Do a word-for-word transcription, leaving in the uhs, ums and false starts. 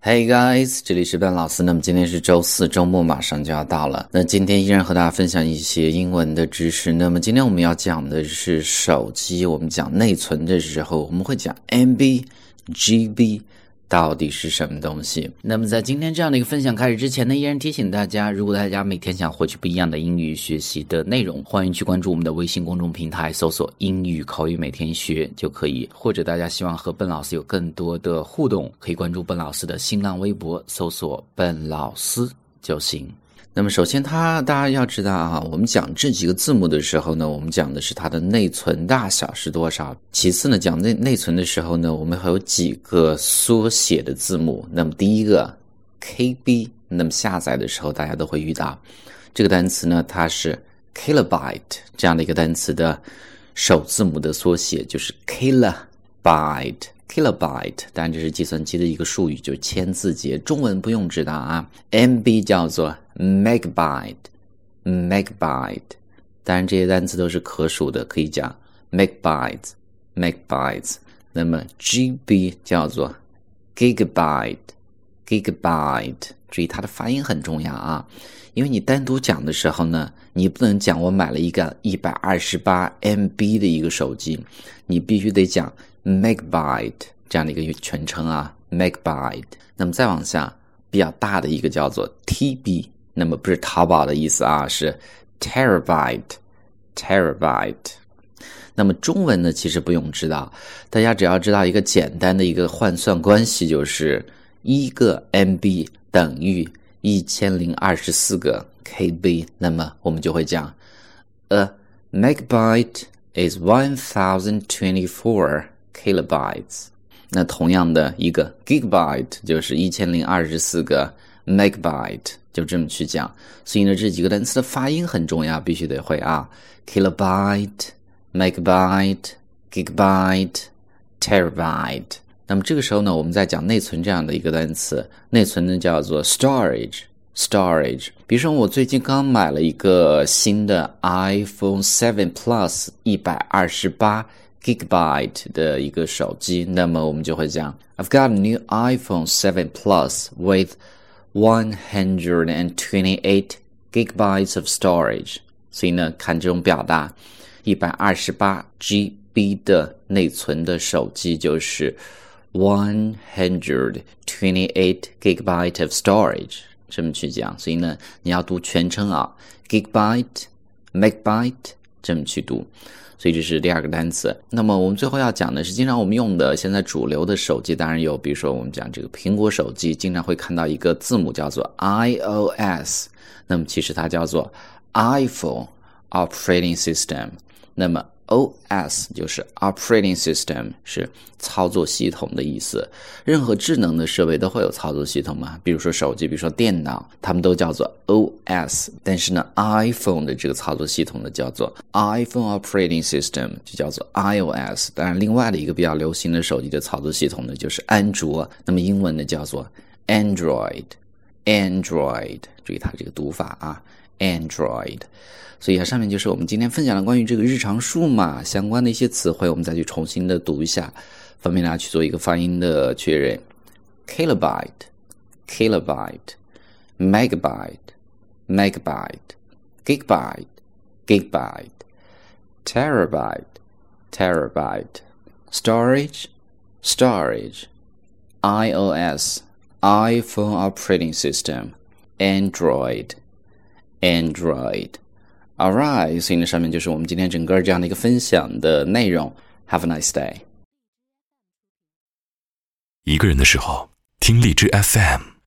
Hey guys， 这里是Ben老师。那么今天是周四，周末马上就要到了。那今天依然和大家分享一些英文的知识。那么今天我们要讲的是手机，我们讲内存的时候，我们会讲 M B、G B。到底是什么东西？那么在今天这样的一个分享开始之前呢，依然提醒大家，如果大家每天想获取不一样的英语学习的内容，欢迎去关注我们的微信公众平台，搜索英语口语每天学就可以。或者大家希望和笨老师有更多的互动，可以关注笨老师的新浪微博，搜索笨老师就行。那么首先它大家要知道啊，我们讲这几个字母的时候呢，我们讲的是它的内存大小是多少。其次呢，讲内内存的时候呢，我们还有几个缩写的字母。那么第一个 K B， 那么下载的时候大家都会遇到这个单词呢，它是 kilobyte 这样的一个单词的首字母的缩写，就是 kilobyte。kilobyte 当然这是计算机的一个术语，就是千字节，中文不用知道啊。 M B 叫做 megabyte megabyte 当然这些单词都是可数的，可以讲 megabytes megabytes。 那么 G B 叫做 gigabyte gigabyte， 注意它的发音很重要啊，因为你单独讲的时候呢，你不能讲我买了一个一百二十八 M B 的一个手机，你必须得讲megabyte 这样的一个全称啊 megabyte。 那么再往下比较大的一个叫做 T B， 那么不是淘宝的意思啊，是 terabyte terabyte。 那么中文呢其实不用知道，大家只要知道一个简单的一个换算关系，就是一个 M B 等于一千零二十四个 K B， 那么我们就会讲 A megabyte is one thousand twenty-four kilobytes。 那同样的一个 gigabyte 就是一千零二十四个 megabyte， 就这么去讲。所以呢这几个单词的发音很重要，必须得会啊 kilobyte megabyte gigabyte terabyte。 那么这个时候呢，我们在讲内存这样的一个单词，内存呢叫做 storage storage。 比如说我最近刚买了一个新的 iPhone seven Plus 一百二十八 gigabyte 的一个手机，那么我们就会讲 I've got a new iPhone seven Plus with one hundred twenty-eight gigabytes of storage。 所以呢看这种表达，一百二十八 G B 的内存的手机就是one hundred twenty-eight gigabyte of storage， 这么去讲。所以呢你要读全称啊 gigabyte megabyte 这么去读。所以这是第二个单词。那么我们最后要讲的是经常我们用的现在主流的手机，当然有比如说我们讲这个苹果手机，经常会看到一个字母叫做 iOS， 那么其实它叫做 iPhone Operating System。 那么O S 就是 Operating System， 是操作系统的意思。任何智能的设备都会有操作系统嘛，比如说手机，比如说电脑，它们都叫做 O S。 但是呢 iPhone 的这个操作系统呢叫做 iPhone Operating System， 就叫做 iOS。 当然另外的一个比较流行的手机的操作系统呢就是安卓，那么英文呢叫做 Android Android， 注意它这个读法啊 Android。所以啊，上面就是我们今天分享的关于这个日常数码相关的一些词汇，我们再去重新的读一下，方便大家去做一个发音的确认。 Kilobyte Kilobyte Megabyte Megabyte Gigabyte Gigabyte Terabyte Terabyte Storage Storage iOS iPhone Operating System Android Android。 Alright， 所以呢上面就是我们今天整个这样的一个分享的内容。 Have a nice day。 一个人的时候听荔枝 F M。